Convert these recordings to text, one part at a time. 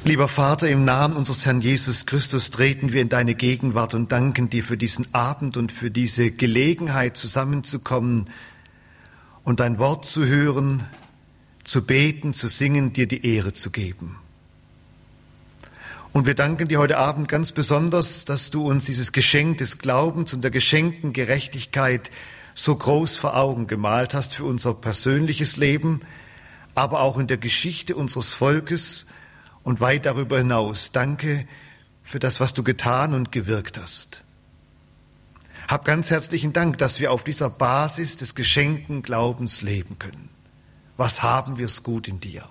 Lieber Vater, im Namen unseres Herrn Jesus Christus treten wir in deine Gegenwart und danken dir für diesen Abend und für diese Gelegenheit, zusammenzukommen und dein Wort zu hören, zu beten, zu singen, dir die Ehre zu geben. Und wir danken dir heute Abend ganz besonders, dass du uns dieses Geschenk des Glaubens und der geschenkten Gerechtigkeit so groß vor Augen gemalt hast für unser persönliches Leben, aber auch in der Geschichte unseres Volkes und weit darüber hinaus. Danke für das, was du getan und gewirkt hast. Hab ganz herzlichen Dank, dass wir auf dieser Basis des geschenkten Glaubens leben können. Was haben wir es gut in dir?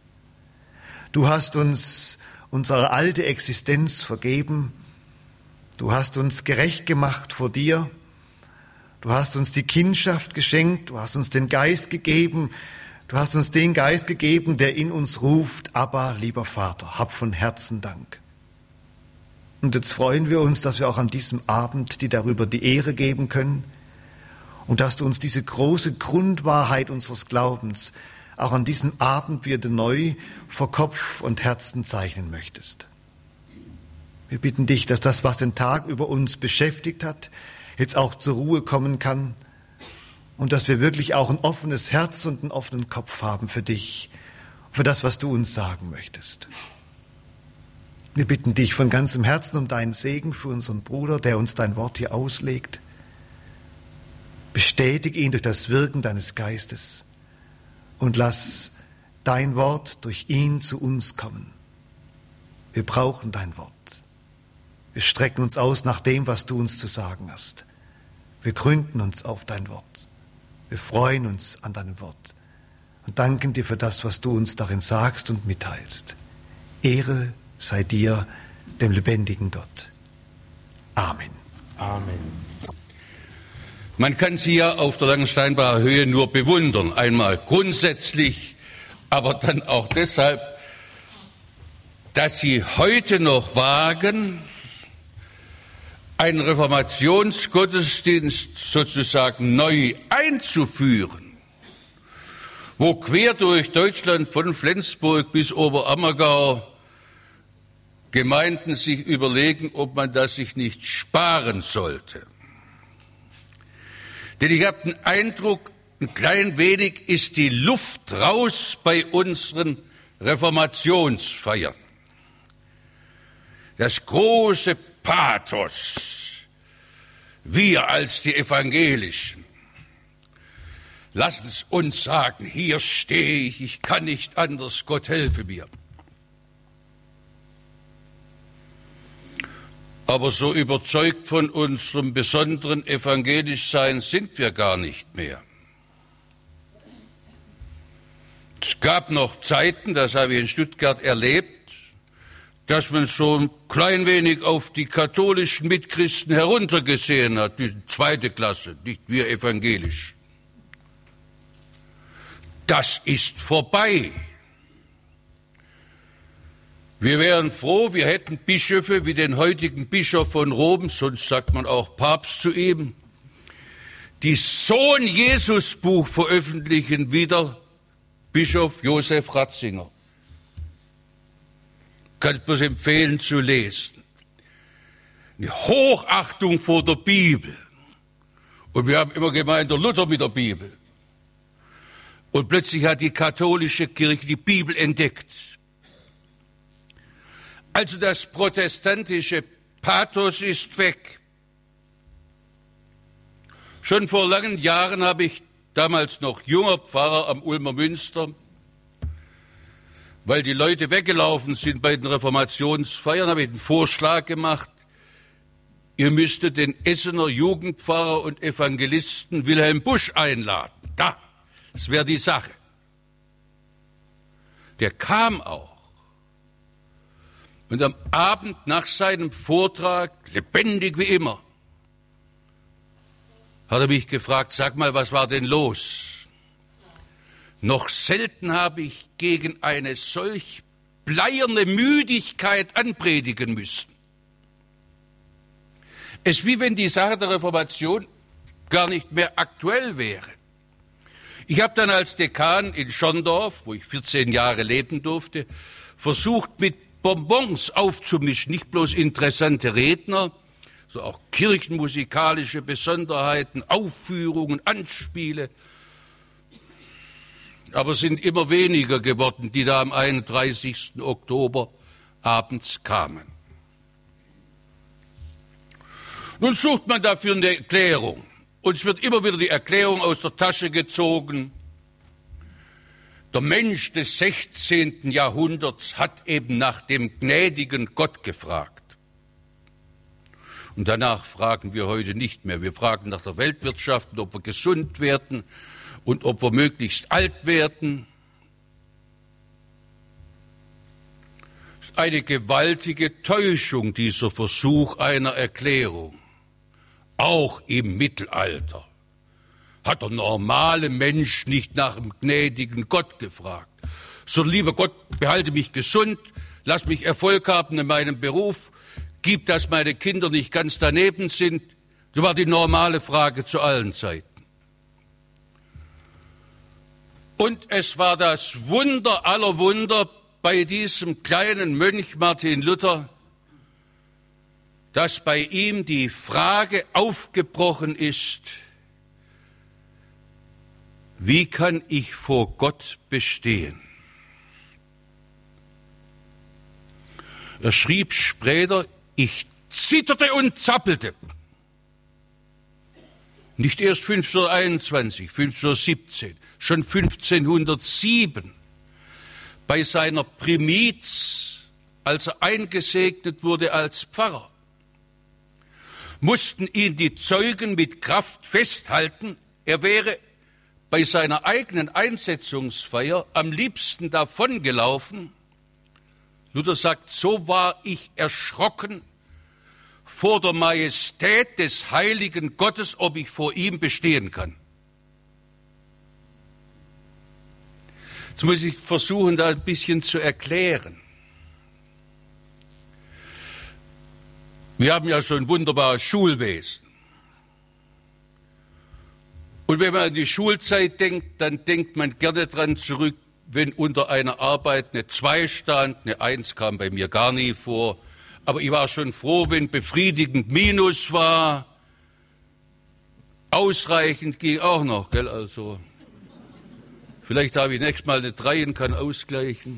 Du hast uns unsere alte Existenz vergeben. Du hast uns gerecht gemacht vor dir. Du hast uns die Kindschaft geschenkt. Du hast uns den Geist gegeben. Du hast uns den Geist gegeben, der in uns ruft, aber, lieber Vater, hab von Herzen Dank. Und jetzt freuen wir uns, dass wir auch an diesem Abend dir darüber die Ehre geben können und dass du uns diese große Grundwahrheit unseres Glaubens auch an diesem Abend wieder neu vor Kopf und Herzen zeichnen möchtest. Wir bitten dich, dass das, was den Tag über uns beschäftigt hat, jetzt auch zur Ruhe kommen kann, und dass wir wirklich auch ein offenes Herz und einen offenen Kopf haben für dich, für das, was du uns sagen möchtest. Wir bitten dich von ganzem Herzen um deinen Segen für unseren Bruder, der uns dein Wort hier auslegt. Bestätige ihn durch das Wirken deines Geistes und lass dein Wort durch ihn zu uns kommen. Wir brauchen dein Wort. Wir strecken uns aus nach dem, was du uns zu sagen hast. Wir gründen uns auf dein Wort. Wir freuen uns an deinem Wort und danken dir für das, was du uns darin sagst und mitteilst. Ehre sei dir, dem lebendigen Gott. Amen. Amen. Man kann sie ja auf der Langensteinbacher Höhe nur bewundern, einmal grundsätzlich, aber dann auch deshalb, dass sie heute noch wagen, einen Reformationsgottesdienst sozusagen neu einzuführen, wo quer durch Deutschland von Flensburg bis Oberammergau Gemeinden sich überlegen, ob man das sich nicht sparen sollte. Denn ich habe den Eindruck, ein klein wenig ist die Luft raus bei unseren Reformationsfeiern. Das große Pathos, wir als die Evangelischen. Lassen Sie uns sagen, hier stehe ich kann nicht anders, Gott helfe mir. Aber so überzeugt von unserem besonderen Evangelischsein sind wir gar nicht mehr. Es gab noch Zeiten, das habe ich in Stuttgart erlebt, dass man so ein klein wenig auf die katholischen Mitchristen heruntergesehen hat, die zweite Klasse, nicht wir evangelisch. Das ist vorbei. Wir wären froh, wir hätten Bischöfe wie den heutigen Bischof von Rom, sonst sagt man auch Papst zu ihm, die so ein Jesusbuch veröffentlichen wie der Bischof Josef Ratzinger. Kann ich bloß empfehlen zu lesen. Eine Hochachtung vor der Bibel. Und wir haben immer gemeint, der Luther mit der Bibel. Und plötzlich hat die katholische Kirche die Bibel entdeckt. Also das protestantische Pathos ist weg. Schon vor langen Jahren habe ich, damals noch junger Pfarrer am Ulmer Münster, weil die Leute weggelaufen sind bei den Reformationsfeiern, habe ich einen Vorschlag gemacht, ihr müsstet den Essener Jugendpfarrer und Evangelisten Wilhelm Busch einladen. Das wäre die Sache. Der kam auch. Und am Abend nach seinem Vortrag, lebendig wie immer, hat er mich gefragt, sag mal, was war denn los? Noch selten habe ich gegen eine solch bleierne Müdigkeit anpredigen müssen. Es ist wie wenn die Sache der Reformation gar nicht mehr aktuell wäre. Ich habe dann als Dekan in Schondorf, wo ich 14 Jahre leben durfte, versucht, mit Bonbons aufzumischen, nicht bloß interessante Redner, sondern auch kirchenmusikalische Besonderheiten, Aufführungen, Anspiele. Aber es sind immer weniger geworden, die da am 31. Oktober abends kamen. Nun sucht man dafür eine Erklärung. Und es wird immer wieder die Erklärung aus der Tasche gezogen. Der Mensch des 16. Jahrhunderts hat eben nach dem gnädigen Gott gefragt. Und danach fragen wir heute nicht mehr. Wir fragen nach der Weltwirtschaft und ob wir gesund werden und ob wir möglichst alt werden. Es ist eine gewaltige Täuschung, dieser Versuch einer Erklärung. Auch im Mittelalter hat der normale Mensch nicht nach dem gnädigen Gott gefragt, sondern lieber Gott, behalte mich gesund, lass mich Erfolg haben in meinem Beruf, gib, dass meine Kinder nicht ganz daneben sind. Das war die normale Frage zu allen Zeiten. Und es war das Wunder aller Wunder bei diesem kleinen Mönch Martin Luther, dass bei ihm die Frage aufgebrochen ist, wie kann ich vor Gott bestehen? Er schrieb später, ich zitterte und zappelte. Nicht erst 1521, 1517, schon 1507, bei seiner Primiz, als er eingesegnet wurde als Pfarrer, mussten ihn die Zeugen mit Kraft festhalten, er wäre bei seiner eigenen Einsetzungsfeier am liebsten davongelaufen. Luther sagt, so war ich erschrocken vor der Majestät des heiligen Gottes, ob ich vor ihm bestehen kann. Jetzt muss ich versuchen, da ein bisschen zu erklären. Wir haben ja so ein wunderbares Schulwesen. Und wenn man an die Schulzeit denkt, dann denkt man gerne dran zurück, wenn unter einer Arbeit eine 2 stand, eine 1 kam bei mir gar nie vor, aber ich war schon froh, wenn befriedigend Minus war, ausreichend ging auch noch, gell, also vielleicht habe ich nächstes Mal eine 3 und kann ausgleichen.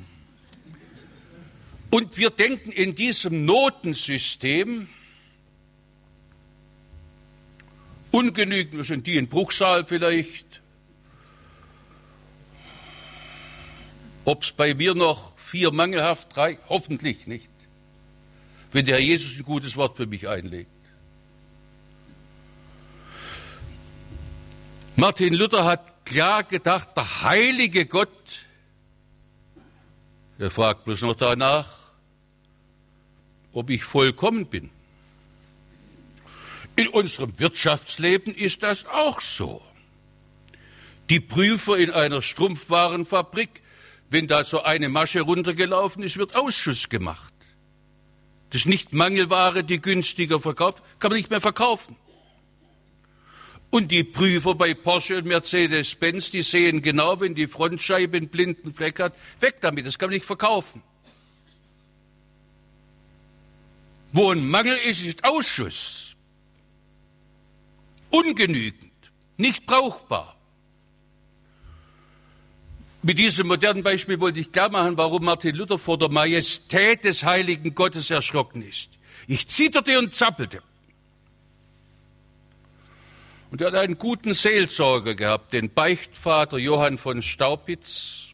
Und wir denken in diesem Notensystem, ungenügend sind die in Bruchsal vielleicht, ob es bei mir noch 4 mangelhaft, 3, hoffentlich nicht, wenn der Herr Jesus ein gutes Wort für mich einlegt. Martin Luther hat klar gedacht, der heilige Gott, er fragt bloß noch danach, ob ich vollkommen bin. In unserem Wirtschaftsleben ist das auch so. Die Prüfer in einer Strumpfwarenfabrik, wenn da so eine Masche runtergelaufen ist, wird Ausschuss gemacht. Das ist nicht Mangelware, die günstiger verkauft, kann man nicht mehr verkaufen. Und die Prüfer bei Porsche und Mercedes-Benz, die sehen genau, wenn die Frontscheibe einen blinden Fleck hat, weg damit, das kann man nicht verkaufen. Wo ein Mangel ist, ist Ausschuss. Ungenügend, nicht brauchbar. Mit diesem modernen Beispiel wollte ich klar machen, warum Martin Luther vor der Majestät des heiligen Gottes erschrocken ist. Ich zitterte und zappelte. Und er hat einen guten Seelsorger gehabt, den Beichtvater Johann von Staupitz.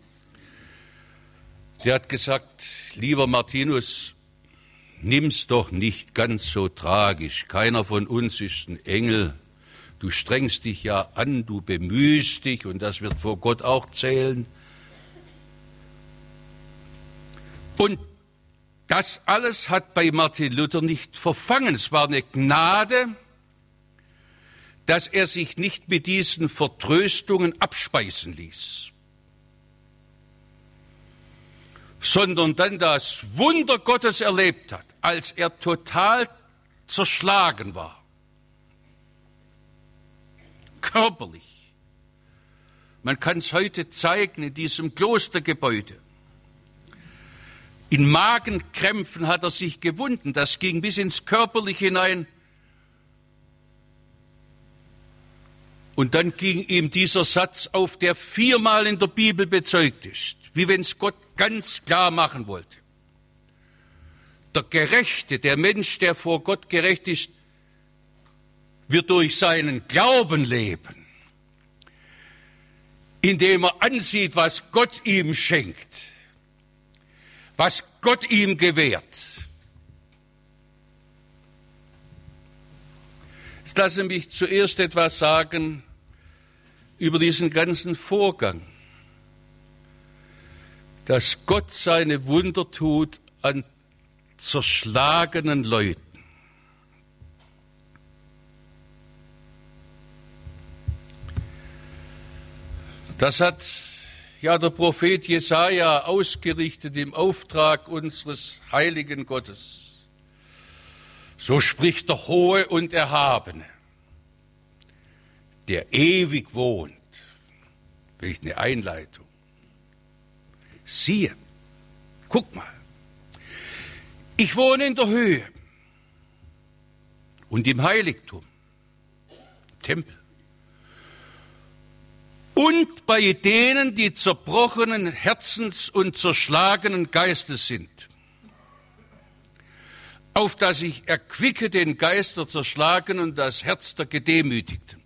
Der hat gesagt, lieber Martinus, nimm's doch nicht ganz so tragisch. Keiner von uns ist ein Engel. Du strengst dich ja an, du bemühst dich und das wird vor Gott auch zählen. Und das alles hat bei Martin Luther nicht verfangen. Es war eine Gnade, dass er sich nicht mit diesen Vertröstungen abspeisen ließ, sondern dann das Wunder Gottes erlebt hat, als er total zerschlagen war. Körperlich. Man kann es heute zeigen in diesem Klostergebäude. In Magenkrämpfen hat er sich gewunden. Das ging bis ins Körperliche hinein. Und dann ging ihm dieser Satz auf, der 4-mal in der Bibel bezeugt ist, wie wenn es Gott ganz klar machen wollte. Der Gerechte, der Mensch, der vor Gott gerecht ist, wird durch seinen Glauben leben, indem er ansieht, was Gott ihm schenkt, was Gott ihm gewährt. Jetzt lassen Sie mich zuerst etwas sagen über diesen ganzen Vorgang, dass Gott seine Wunder tut an zerschlagenen Leuten. Das hat ja der Prophet Jesaja ausgerichtet im Auftrag unseres heiligen Gottes. So spricht der Hohe und Erhabene, der ewig wohnt. Welch eine Einleitung. Siehe, guck mal, ich wohne in der Höhe und im Heiligtum, im Tempel. Und bei denen, die zerbrochenen Herzens und zerschlagenen Geistes sind, auf dass ich erquicke den Geist der Zerschlagenen und das Herz der Gedemütigten.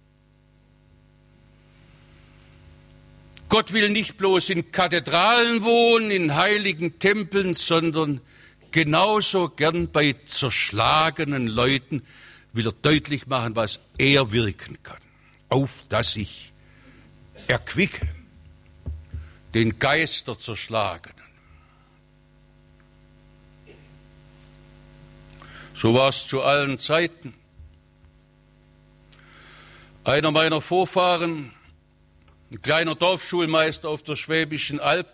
Gott will nicht bloß in Kathedralen wohnen, in heiligen Tempeln, sondern genauso gern bei zerschlagenen Leuten will er deutlich machen, was er wirken kann, auf dass ich erquicke den Geist der Zerschlagenen. So war es zu allen Zeiten. Einer meiner Vorfahren, ein kleiner Dorfschulmeister auf der Schwäbischen Alb,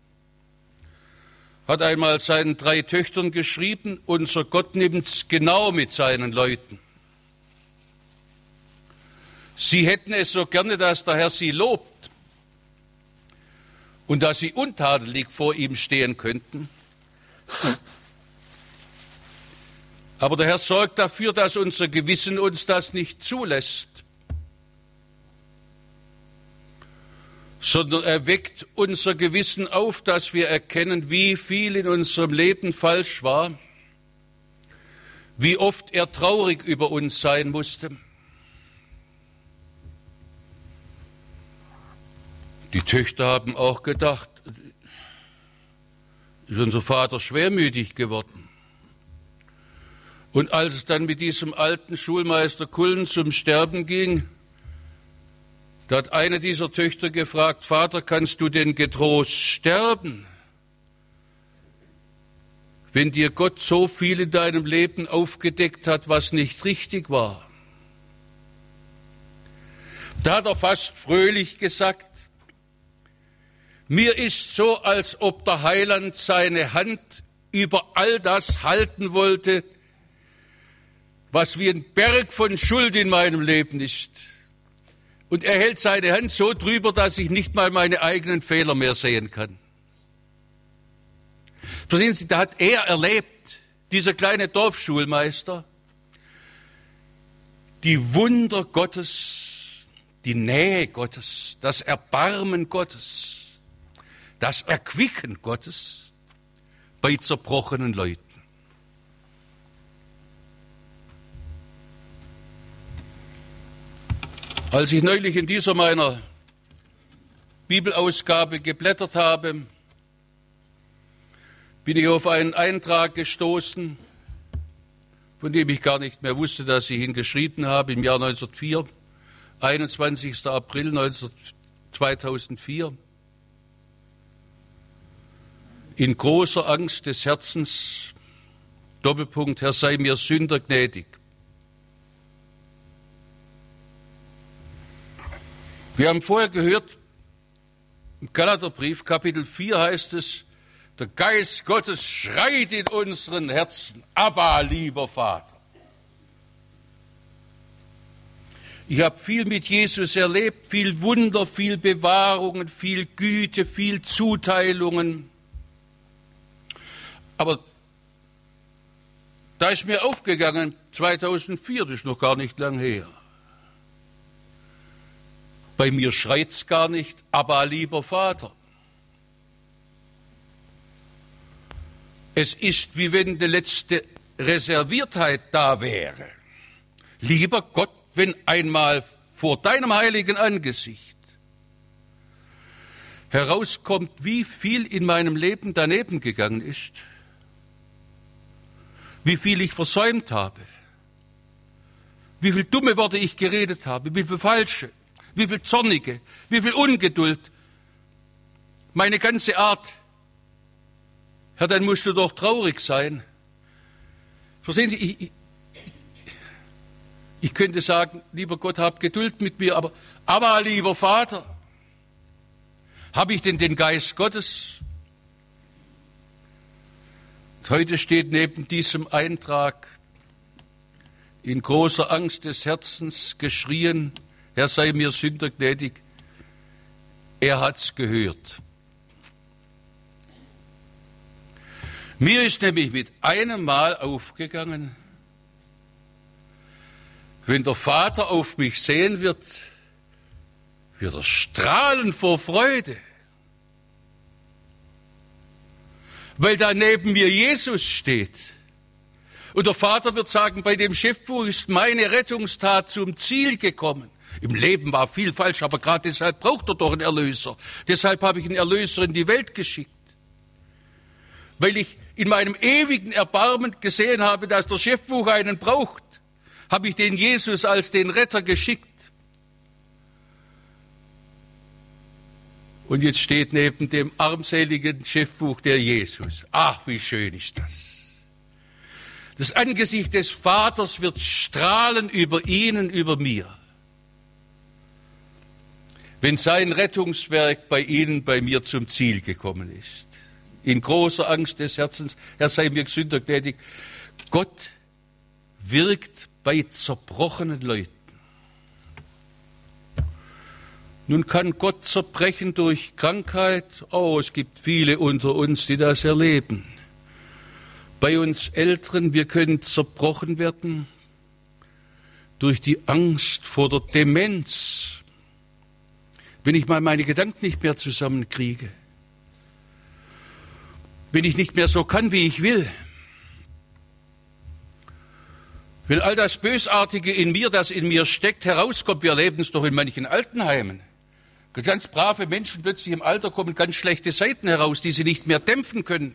hat einmal seinen 3 Töchtern geschrieben, unser Gott nimmt's genau mit seinen Leuten. Sie hätten es so gerne, dass der Herr sie lobt und dass sie untadelig vor ihm stehen könnten. Aber der Herr sorgt dafür, dass unser Gewissen uns das nicht zulässt, sondern er weckt unser Gewissen auf, dass wir erkennen, wie viel in unserem Leben falsch war, wie oft er traurig über uns sein musste. Die Töchter haben auch gedacht, ist unser Vater schwermütig geworden. Und als es dann mit diesem alten Schulmeister Kullen zum Sterben ging, da hat eine dieser Töchter gefragt, Vater, kannst du denn getrost sterben, wenn dir Gott so viel in deinem Leben aufgedeckt hat, was nicht richtig war? Da hat er fast fröhlich gesagt, mir ist so, als ob der Heiland seine Hand über all das halten wollte, was wie ein Berg von Schuld in meinem Leben ist. Und er hält seine Hand so drüber, dass ich nicht mal meine eigenen Fehler mehr sehen kann. Verstehen Sie, da hat er erlebt, dieser kleine Dorfschulmeister, die Wunder Gottes, die Nähe Gottes, das Erbarmen Gottes, das Erquicken Gottes bei zerbrochenen Leuten. Als ich neulich in dieser meiner Bibelausgabe geblättert habe, bin ich auf einen Eintrag gestoßen, von dem ich gar nicht mehr wusste, dass ich ihn geschrieben habe, im Jahr 1904, 21. April 2004. In großer Angst des Herzens, Doppelpunkt, Herr, sei mir Sünder gnädig. Wir haben vorher gehört, im Galaterbrief, Kapitel 4 heißt es, der Geist Gottes schreit in unseren Herzen, Abba, lieber Vater. Ich habe viel mit Jesus erlebt, viel Wunder, viel Bewahrungen, viel Güte, viel Zuteilungen. Aber da ist mir aufgegangen, 2004, das ist noch gar nicht lang her. Bei mir schreit's gar nicht, aber lieber Vater. Es ist, wie wenn die letzte Reserviertheit da wäre. Lieber Gott, wenn einmal vor deinem heiligen Angesicht herauskommt, wie viel in meinem Leben daneben gegangen ist, wie viel ich versäumt habe, wie viel dumme Worte ich geredet habe, wie viel falsche, wie viel zornige, wie viel Ungeduld, meine ganze Art. Herr, dann musst du doch traurig sein. Verstehen Sie, ich könnte sagen, lieber Gott, hab Geduld mit mir, aber lieber Vater, habe ich denn den Geist Gottes? Und heute steht neben diesem Eintrag in großer Angst des Herzens geschrien, Herr, sei mir Sünder gnädig. Er hat's gehört. Mir ist nämlich mit einem Mal aufgegangen, wenn der Vater auf mich sehen wird er strahlen vor Freude, weil da neben mir Jesus steht. Und der Vater wird sagen, bei dem Schiffbruch ist meine Rettungstat zum Ziel gekommen. Im Leben war viel falsch, aber gerade deshalb braucht er doch einen Erlöser. Deshalb habe ich einen Erlöser in die Welt geschickt. Weil ich in meinem ewigen Erbarmen gesehen habe, dass der Schiffbruch einen braucht, habe ich den Jesus als den Retter geschickt. Und jetzt steht neben dem armseligen Schiffbruch der Jesus. Ach, wie schön ist das. Das Angesicht des Vaters wird strahlen über ihnen, über mir. Wenn sein Rettungswerk bei ihnen, bei mir zum Ziel gekommen ist. In großer Angst des Herzens, Herr, sei mir Sünder gnädig. Gott wirkt bei zerbrochenen Leuten. Nun kann Gott zerbrechen durch Krankheit. Oh, es gibt viele unter uns, die das erleben. Bei uns Älteren, wir können zerbrochen werden durch die Angst vor der Demenz. Wenn ich mal meine Gedanken nicht mehr zusammenkriege. Wenn ich nicht mehr so kann, wie ich will. Wenn all das Bösartige in mir, das in mir steckt, herauskommt. Wir erleben es doch in manchen Altenheimen. Ganz brave Menschen plötzlich im Alter kommen ganz schlechte Seiten heraus, die sie nicht mehr dämpfen können.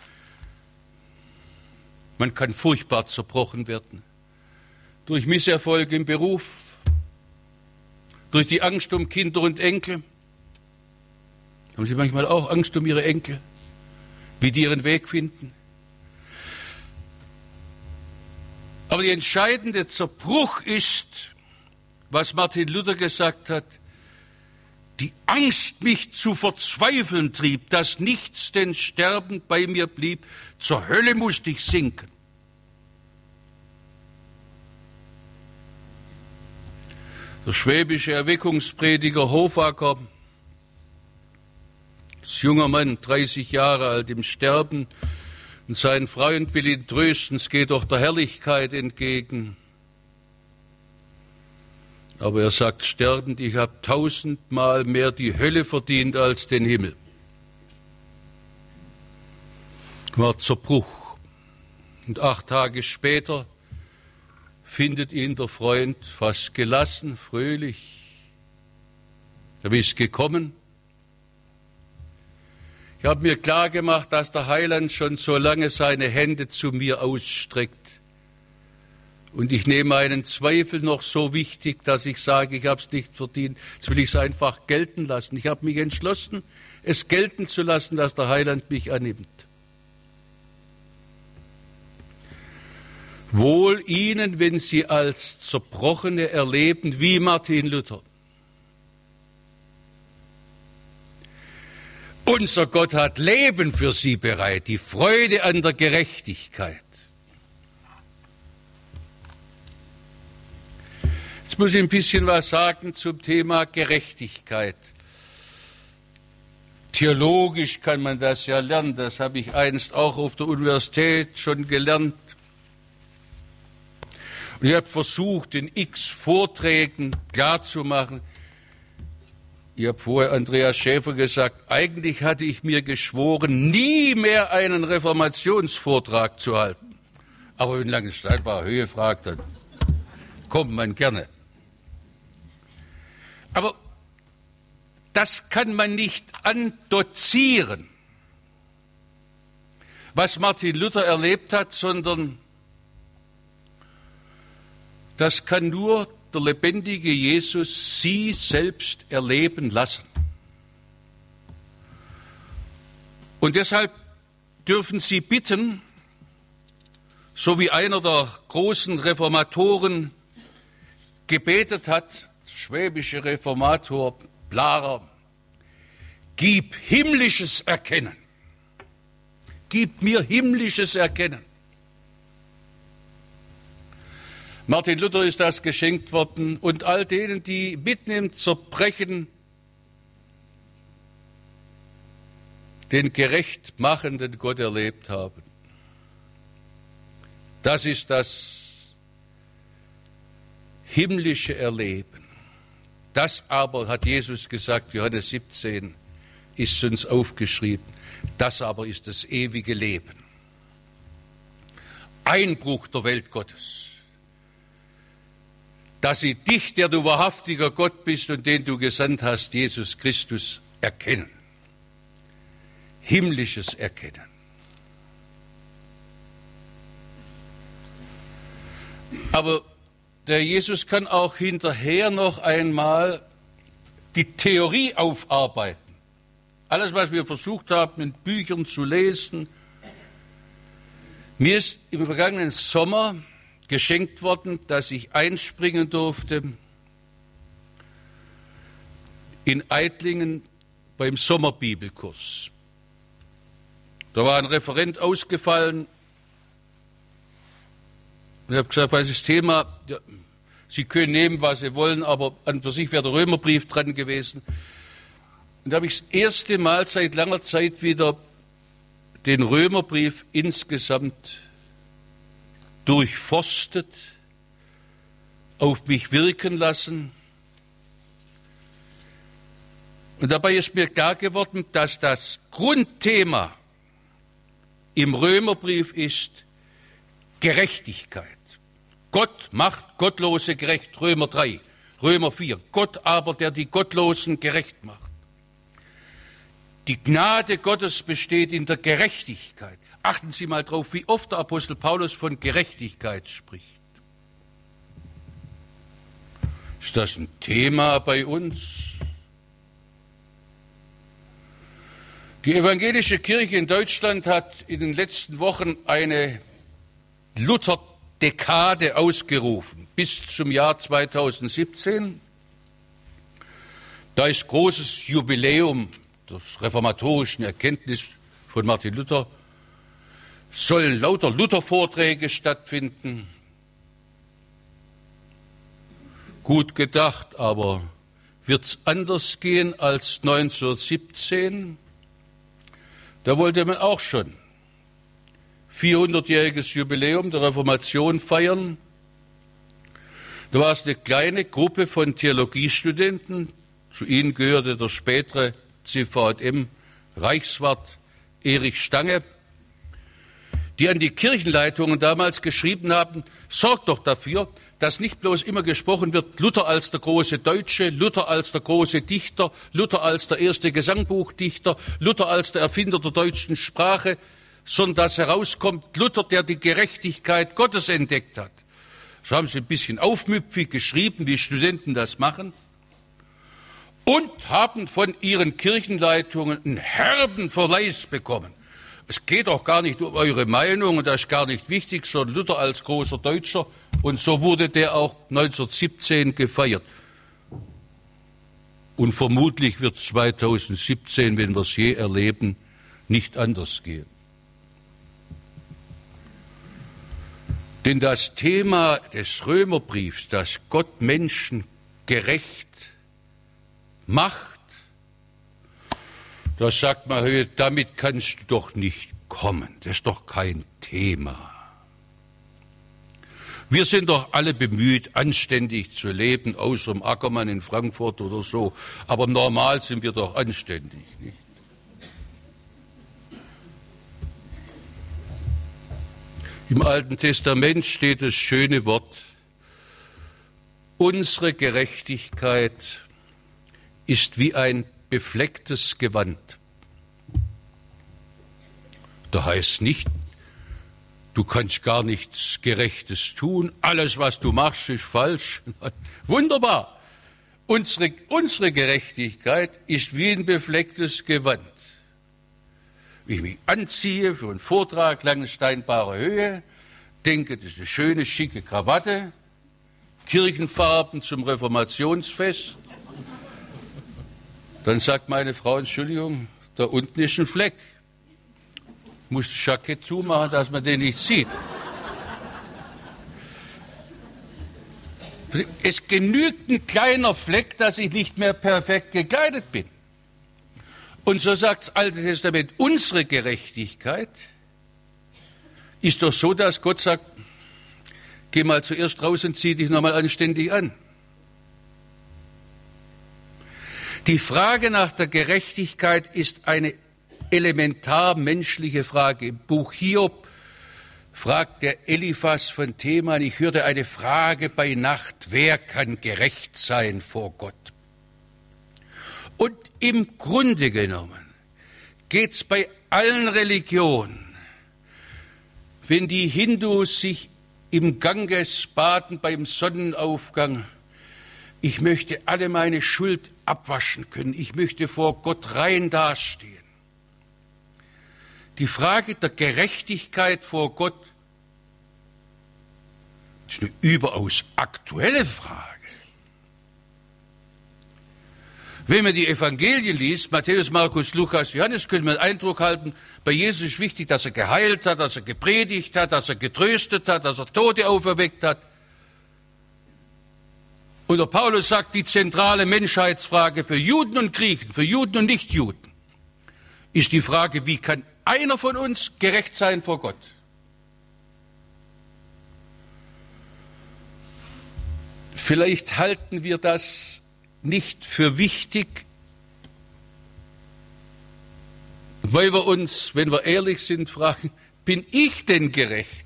Man kann furchtbar zerbrochen werden. Durch Misserfolge im Beruf, durch die Angst um Kinder und Enkel. Haben Sie manchmal auch Angst um Ihre Enkel, wie die ihren Weg finden? Aber der entscheidende Zerbruch ist, was Martin Luther gesagt hat, die Angst mich zu verzweifeln trieb, dass nichts denn sterbend bei mir blieb, zur Hölle musste ich sinken. Der schwäbische Erweckungsprediger Hofacker, als junger Mann, 30 Jahre alt, im Sterben, und sein Freund will ihn trösten, es geht doch der Herrlichkeit entgegen. Aber er sagt sterbend, ich habe 1000-mal mehr die Hölle verdient als den Himmel. War Zerbruch. Und 8 Tage später findet ihn der Freund fast gelassen, fröhlich. Wie ist gekommen? Ich habe mir klar gemacht, dass der Heiland schon so lange seine Hände zu mir ausstreckt. Und ich nehme einen Zweifel noch so wichtig, dass ich sage, ich habe es nicht verdient. Jetzt will ich es einfach gelten lassen. Ich habe mich entschlossen, es gelten zu lassen, dass der Heiland mich annimmt. Wohl ihnen, wenn sie als Zerbrochene erleben, wie Martin Luther. Unser Gott hat Leben für sie bereit, die Freude an der Gerechtigkeit. Jetzt muss ich ein bisschen was sagen zum Thema Gerechtigkeit. Theologisch kann man das ja lernen, das habe ich einst auch auf der Universität schon gelernt. Und ich habe versucht, in x Vorträgen klarzumachen, ich habe vorher Andreas Schäfer gesagt, eigentlich hatte ich mir geschworen, nie mehr einen Reformationsvortrag zu halten. Aber wenn Langensteinbacher Höhe fragt, dann kommt man gerne. Aber das kann man nicht andozieren, was Martin Luther erlebt hat, sondern das kann nur der lebendige Jesus Sie selbst erleben lassen. Und deshalb dürfen Sie bitten, so wie einer der großen Reformatoren gebetet hat, der schwäbische Reformator Blarer, gib himmlisches Erkennen. Gib mir himmlisches Erkennen. Martin Luther ist das geschenkt worden und all denen, die mitten im Zerbrechen den gerecht machenden Gott erlebt haben. Das ist das himmlische Erleben. Das aber, hat Jesus gesagt, Johannes 17, ist uns aufgeschrieben. Das aber ist das ewige Leben. Einbruch der Welt Gottes. Dass sie dich, der du wahrhaftiger Gott bist und den du gesandt hast, Jesus Christus, erkennen. Himmlisches Erkennen. Aber der Jesus kann auch hinterher noch einmal die Theorie aufarbeiten. Alles, was wir versucht haben, in Büchern zu lesen. Mir ist im vergangenen Sommer geschenkt worden, dass ich einspringen durfte in Eitlingen beim Sommerbibelkurs. Da war ein Referent ausgefallen. Ich habe gesagt, was ist das Thema? Ja, Sie können nehmen, was Sie wollen, aber an für sich wäre der Römerbrief dran gewesen. Und da habe ich das erste Mal seit langer Zeit wieder den Römerbrief insgesamt durchforstet, auf mich wirken lassen. Und dabei ist mir klar geworden, dass das Grundthema im Römerbrief ist Gerechtigkeit. Gott macht Gottlose gerecht, Römer 3, Römer 4. Gott aber, der die Gottlosen gerecht macht. Die Gnade Gottes besteht in der Gerechtigkeit. Achten Sie mal drauf, wie oft der Apostel Paulus von Gerechtigkeit spricht. Ist das ein Thema bei uns? Die evangelische Kirche in Deutschland hat in den letzten Wochen eine Luther-Dekade ausgerufen, bis zum Jahr 2017. Da ist großes Jubiläum der reformatorischen Erkenntnis von Martin Luther. Sollen lauter Luther-Vorträge stattfinden. Gut gedacht, aber wird es anders gehen als 1917? Da wollte man auch schon 400-jähriges Jubiläum der Reformation feiern. Da war es eine kleine Gruppe von Theologiestudenten. Zu ihnen gehörte der spätere CVM Reichswart Erich Stange, die an die Kirchenleitungen damals geschrieben haben, sorgt doch dafür, dass nicht bloß immer gesprochen wird, Luther als der große Deutsche, Luther als der große Dichter, Luther als der erste Gesangbuchdichter, Luther als der Erfinder der deutschen Sprache, sondern dass herauskommt, Luther, der die Gerechtigkeit Gottes entdeckt hat. So haben sie ein bisschen aufmüpfig geschrieben, wie Studenten das machen, und haben von ihren Kirchenleitungen einen herben Verweis bekommen. Es geht auch gar nicht um eure Meinung, und das ist gar nicht wichtig, sondern Luther als großer Deutscher. Und so wurde der auch 1917 gefeiert. Und vermutlich wird es 2017, wenn wir es je erleben, nicht anders gehen. Denn das Thema des Römerbriefs, dass Gott Menschen gerecht macht, Da sagt man, hey, damit kannst du doch nicht kommen. Das ist doch kein Thema. Wir sind doch alle bemüht, anständig zu leben, außer dem Ackermann in Frankfurt oder so. Aber normal sind wir doch anständig, nicht? Im Alten Testament steht das schöne Wort: Unsere Gerechtigkeit ist wie ein beflecktes Gewand. Da heißt nicht, du kannst gar nichts Gerechtes tun, alles, was du machst, ist falsch. Wunderbar. Unsere Gerechtigkeit ist wie ein beflecktes Gewand. Wie ich mich anziehe für einen Vortrag, Langensteinbarer Höhe, denke, das ist eine schöne, schicke Krawatte, Kirchenfarben zum Reformationsfest. Dann sagt meine Frau, Entschuldigung, da unten ist ein Fleck. Muss das Jackett zumachen, dass man den nicht sieht. Es genügt ein kleiner Fleck, dass ich nicht mehr perfekt gekleidet bin. Und so sagt das Alte Testament, unsere Gerechtigkeit ist doch so, dass Gott sagt, geh mal zuerst raus und zieh dich nochmal anständig an. Die Frage nach der Gerechtigkeit ist eine elementar menschliche Frage. Im Buch Hiob fragt der Eliphas von Theman, ich hörte eine Frage bei Nacht, wer kann gerecht sein vor Gott? Und im Grunde genommen geht es bei allen Religionen, wenn die Hindus sich im Ganges baden beim Sonnenaufgang, ich möchte alle meine Schuld abwaschen können, ich möchte vor Gott rein dastehen. Die Frage der Gerechtigkeit vor Gott ist eine überaus aktuelle Frage. Wenn man die Evangelien liest, Matthäus, Markus, Lukas, Johannes, könnte man den Eindruck halten, bei Jesus ist wichtig, dass er geheilt hat, dass er gepredigt hat, dass er getröstet hat, dass er Tote auferweckt hat. Und der Paulus sagt, die zentrale Menschheitsfrage für Juden und Griechen, für Juden und Nichtjuden, ist die Frage, wie kann einer von uns gerecht sein vor Gott? Vielleicht halten wir das nicht für wichtig, weil wir uns, wenn wir ehrlich sind, fragen, bin ich denn gerecht?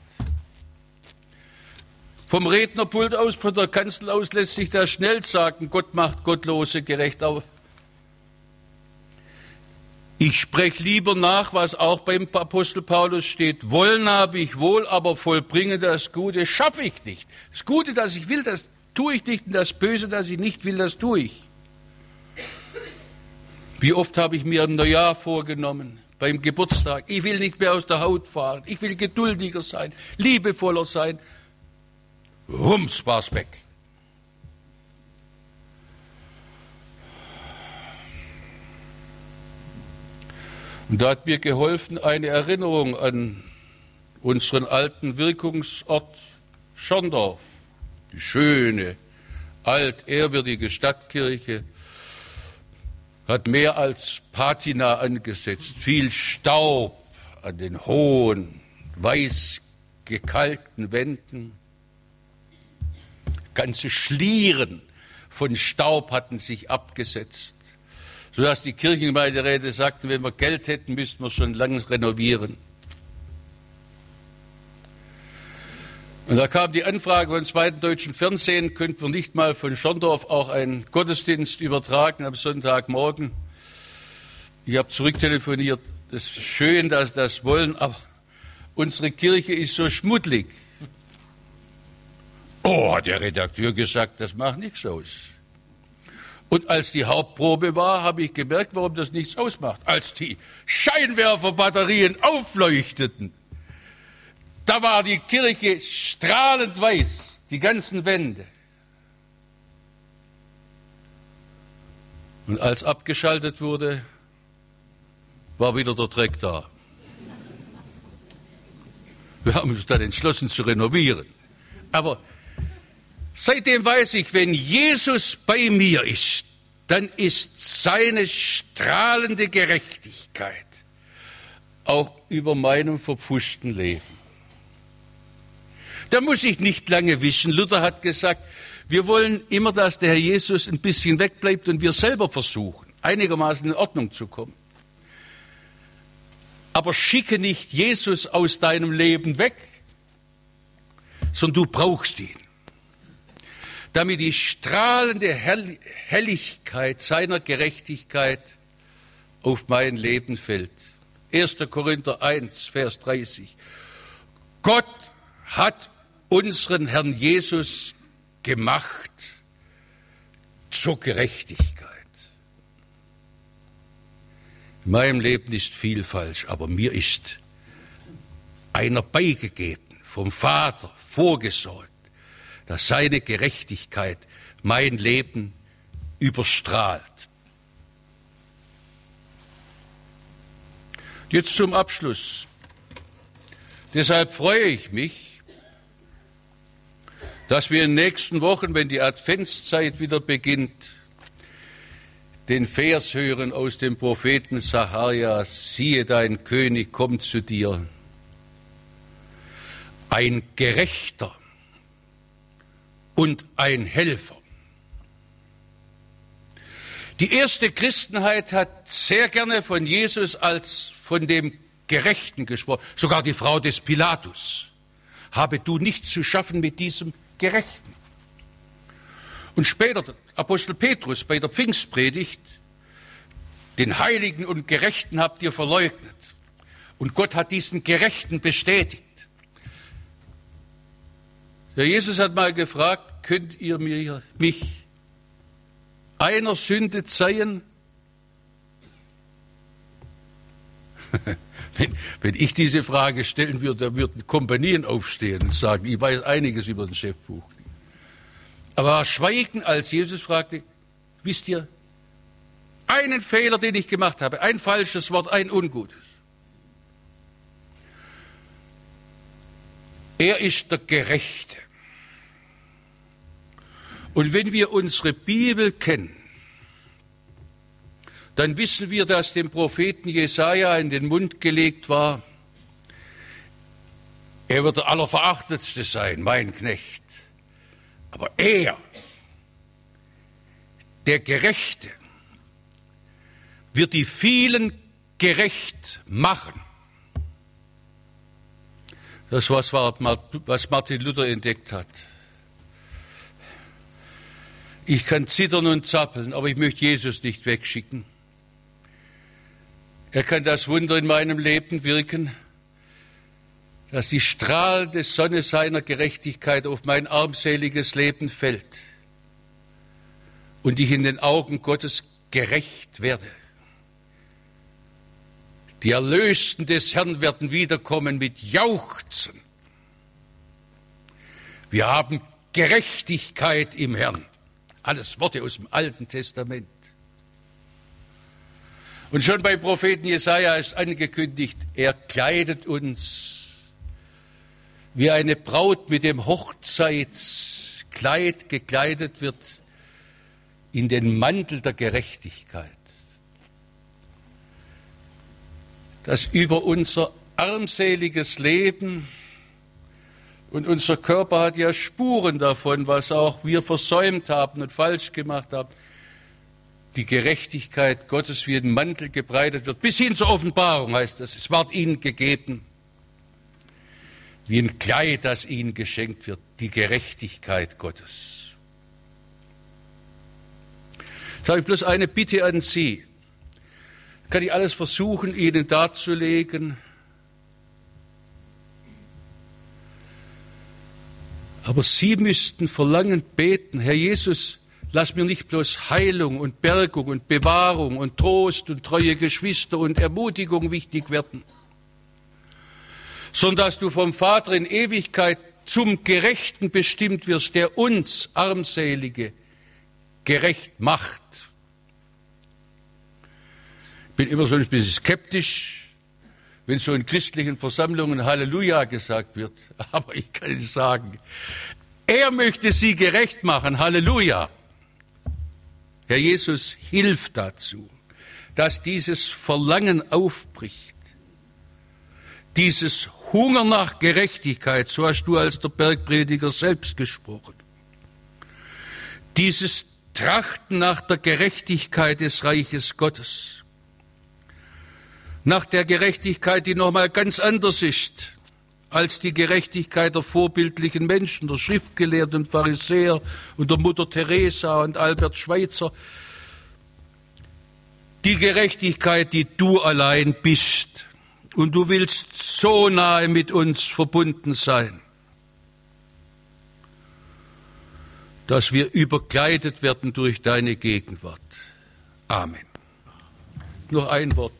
Vom Rednerpult aus, von der Kanzel aus lässt sich das schnell sagen, Gott macht Gottlose gerecht. Aber ich spreche lieber nach, was auch beim Apostel Paulus steht. Wollen habe ich wohl, aber vollbringe das Gute schaffe ich nicht. Das Gute, das ich will, das tue ich nicht, und das Böse, das ich nicht will, das tue ich. Wie oft habe ich mir ein Neujahr vorgenommen, beim Geburtstag, ich will nicht mehr aus der Haut fahren, ich will geduldiger sein, liebevoller sein. Rums war's weg. Und da hat mir geholfen eine Erinnerung an unseren alten Wirkungsort Schorndorf. Die schöne, altehrwürdige Stadtkirche hat mehr als Patina angesetzt, viel Staub an den hohen, weiß gekalkten Wänden. Ganze Schlieren von Staub hatten sich abgesetzt, sodass die Kirchengemeinderäte sagten, wenn wir Geld hätten, müssten wir schon lange renovieren. Und da kam die Anfrage vom Zweiten Deutschen Fernsehen, könnten wir nicht mal von Schorndorf auch einen Gottesdienst übertragen am Sonntagmorgen. Ich habe zurücktelefoniert, es ist schön, dass Sie das wollen, aber unsere Kirche ist so schmuddelig. Oh, hat der Redakteur gesagt, das macht nichts aus. Und als die Hauptprobe war, habe ich gemerkt, warum das nichts ausmacht. Als die Scheinwerferbatterien aufleuchteten, da war die Kirche strahlend weiß, die ganzen Wände. Und als abgeschaltet wurde, war wieder der Dreck da. Wir haben uns dann entschlossen zu renovieren. Aber seitdem weiß ich, wenn Jesus bei mir ist, dann ist seine strahlende Gerechtigkeit auch über meinem verpfuschten Leben. Da muss ich nicht lange wischen. Luther hat gesagt, wir wollen immer, dass der Herr Jesus ein bisschen wegbleibt und wir selber versuchen, einigermaßen in Ordnung zu kommen. Aber schicke nicht Jesus aus deinem Leben weg, sondern du brauchst ihn, damit die strahlende Helligkeit seiner Gerechtigkeit auf mein Leben fällt. 1. Korinther 1, Vers 30. Gott hat unseren Herrn Jesus gemacht zur Gerechtigkeit. In meinem Leben ist viel falsch, aber mir ist einer beigegeben, vom Vater vorgesorgt, dass seine Gerechtigkeit mein Leben überstrahlt. Jetzt zum Abschluss. Deshalb freue ich mich, dass wir in den nächsten Wochen, wenn die Adventszeit wieder beginnt, den Vers hören aus dem Propheten Sacharja: Siehe, dein König kommt zu dir, ein Gerechter und ein Helfer. Die erste Christenheit hat sehr gerne von Jesus als von dem Gerechten gesprochen. Sogar die Frau des Pilatus. Habe du nichts zu schaffen mit diesem Gerechten. Und später der Apostel Petrus bei der Pfingstpredigt: Den Heiligen und Gerechten habt ihr verleugnet. Und Gott hat diesen Gerechten bestätigt. Der Jesus hat mal gefragt: Könnt ihr mich einer Sünde zeihen? Wenn ich diese Frage stellen würde, dann würden Kompanien aufstehen und sagen, ich weiß einiges über den Schöpfbuch. Aber schweigen, als Jesus fragte: Wisst ihr, einen Fehler, den ich gemacht habe, ein falsches Wort, ein ungutes. Er ist der Gerechte. Und wenn wir unsere Bibel kennen, dann wissen wir, dass dem Propheten Jesaja in den Mund gelegt war: Er wird der Allerverachtetste sein, mein Knecht. Aber er, der Gerechte, wird die vielen gerecht machen. Das was Martin Luther entdeckt hat. Ich kann zittern und zappeln, aber ich möchte Jesus nicht wegschicken. Er kann das Wunder in meinem Leben wirken, dass die strahlende Sonne seiner Gerechtigkeit auf mein armseliges Leben fällt und ich in den Augen Gottes gerecht werde. Die Erlösten des Herrn werden wiederkommen mit Jauchzen. Wir haben Gerechtigkeit im Herrn. Alles Worte aus dem Alten Testament. Und schon beim Propheten Jesaja ist angekündigt: Er kleidet uns wie eine Braut mit dem Hochzeitskleid gekleidet wird in den Mantel der Gerechtigkeit. Dass über unser armseliges Leben, und unser Körper hat ja Spuren davon, was auch wir versäumt haben und falsch gemacht haben, die Gerechtigkeit Gottes wie ein Mantel gebreitet wird, bis hin zur Offenbarung heißt das. Es ward ihnen gegeben, wie ein Kleid, das ihnen geschenkt wird, die Gerechtigkeit Gottes. Jetzt habe ich bloß eine Bitte an Sie. Kann ich alles versuchen, Ihnen darzulegen? Aber Sie müssten verlangend beten: Herr Jesus, lass mir nicht bloß Heilung und Bergung und Bewahrung und Trost und treue Geschwister und Ermutigung wichtig werden, sondern dass du vom Vater in Ewigkeit zum Gerechten bestimmt wirst, der uns Armselige gerecht macht. Ich bin immer so ein bisschen skeptisch, wenn so in christlichen Versammlungen Halleluja gesagt wird. Aber ich kann Ihnen sagen, er möchte sie gerecht machen. Halleluja. Herr Jesus, hilf dazu, dass dieses Verlangen aufbricht, dieses Hunger nach Gerechtigkeit, so hast du als der Bergprediger selbst gesprochen, dieses Trachten nach der Gerechtigkeit des Reiches Gottes, nach der Gerechtigkeit, die nochmal ganz anders ist als die Gerechtigkeit der vorbildlichen Menschen, der Schriftgelehrten und Pharisäer und der Mutter Teresa und Albert Schweitzer. Die Gerechtigkeit, die du allein bist. Und du willst so nahe mit uns verbunden sein, dass wir überkleidet werden durch deine Gegenwart. Amen. Noch ein Wort.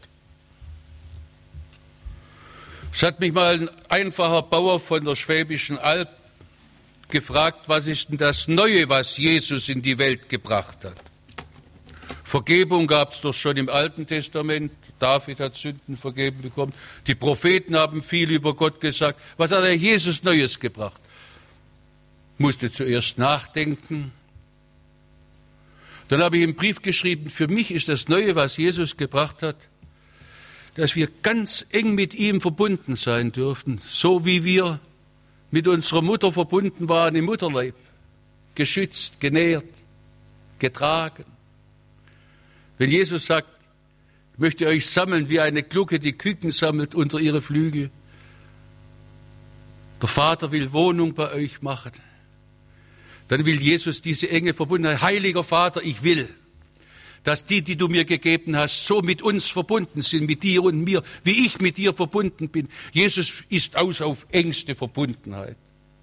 Es hat mich mal ein einfacher Bauer von der Schwäbischen Alb gefragt, was ist denn das Neue, was Jesus in die Welt gebracht hat? Vergebung gab es doch schon im Alten Testament. David hat Sünden vergeben bekommen. Die Propheten haben viel über Gott gesagt. Was hat der Jesus Neues gebracht? Musste zuerst nachdenken. Dann habe ich einen Brief geschrieben, für mich ist das Neue, was Jesus gebracht hat, dass wir ganz eng mit ihm verbunden sein dürfen, so wie wir mit unserer Mutter verbunden waren im Mutterleib, geschützt, genährt, getragen. Wenn Jesus sagt, ich möchte euch sammeln, wie eine Glucke die Küken sammelt unter ihre Flügel, der Vater will Wohnung bei euch machen, dann will Jesus diese enge Verbundenheit. Heiliger Vater, ich will, dass die du mir gegeben hast, so mit uns verbunden sind, mit dir und mir, wie ich mit dir verbunden bin. Jesus ist aus auf engste Verbundenheit.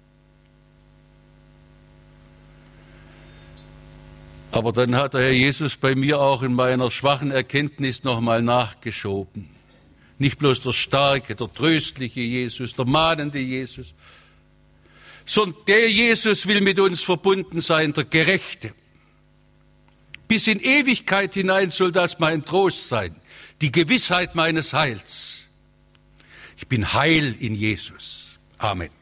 Aber dann hat der Herr Jesus bei mir auch in meiner schwachen Erkenntnis nochmal nachgeschoben. Nicht bloß der starke, der tröstliche Jesus, der mahnende Jesus, sondern der Jesus will mit uns verbunden sein, der Gerechte. Bis in Ewigkeit hinein soll das mein Trost sein, die Gewissheit meines Heils. Ich bin heil in Jesus. Amen.